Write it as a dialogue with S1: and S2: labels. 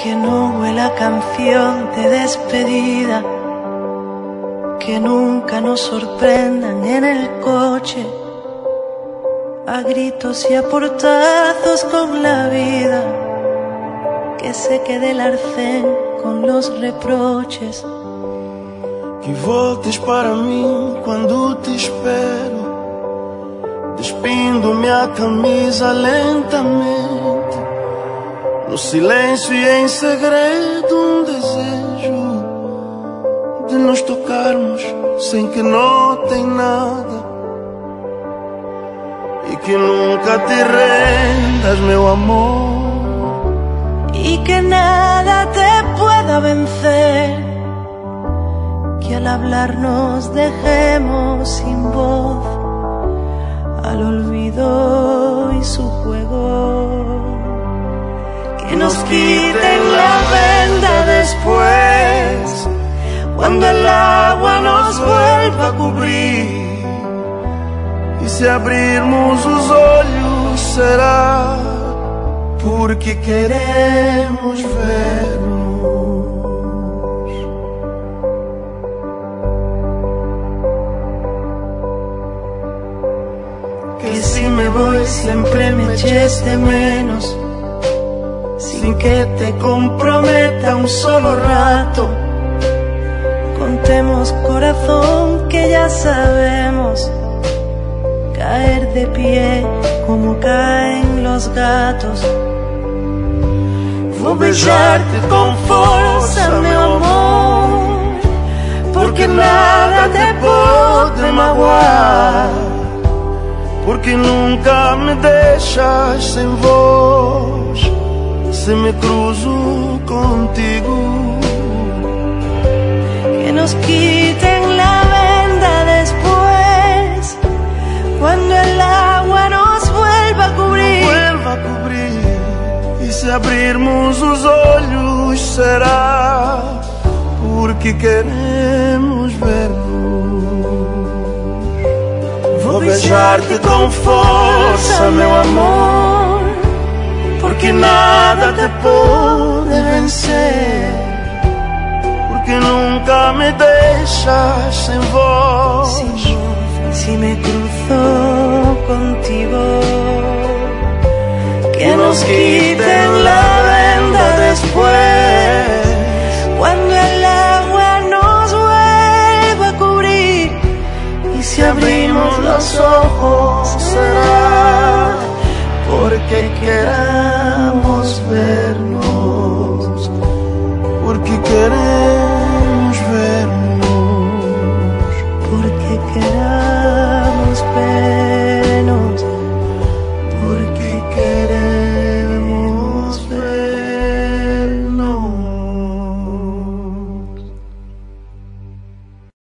S1: Que no huela canción de despedida, que nunca nos sorprendan en el coche, a gritos y a portazos con la vida, que se quede el arcén con los reproches.
S2: Que voltes para mim quando te espero, despindo minha camisa lentamente, no silêncio e em segredo desejo de nos tocarmos sem que notem nada, e que nunca te rendas, meu amor,
S1: y que nada te pueda vencer, que al hablar nos dejemos sin voz, al olvido y su juego. Que nos quiten la venda después, cuando el agua nos vuelva a cubrir,
S2: e se abrirmos os olhos será porque queremos ver-nos.
S1: Que si me voy siempre me eches de menos, sin que te comprometa un solo rato. Contemos, corazón, que ya sabemos caer de pie como caen los gatos. Vou beijar-te com força, meu amor, porque nada te pode magoar,
S2: porque nunca me deixas sem voz, se me cruzo contigo.
S1: Que nos quiten la venda después, cuando el agua nos vuelva a cubrir,
S2: e se abrirmos os olhos será porque queremos ver-nos. Vou beijar-te com força, meu amor, porque nada te pode vencer, porque nunca me deixas sem voz.
S1: Si me cruzo contigo, que nos quiten la venda después, cuando el agua nos vuelva a cubrir, y si abrimos los ojos será porque queramos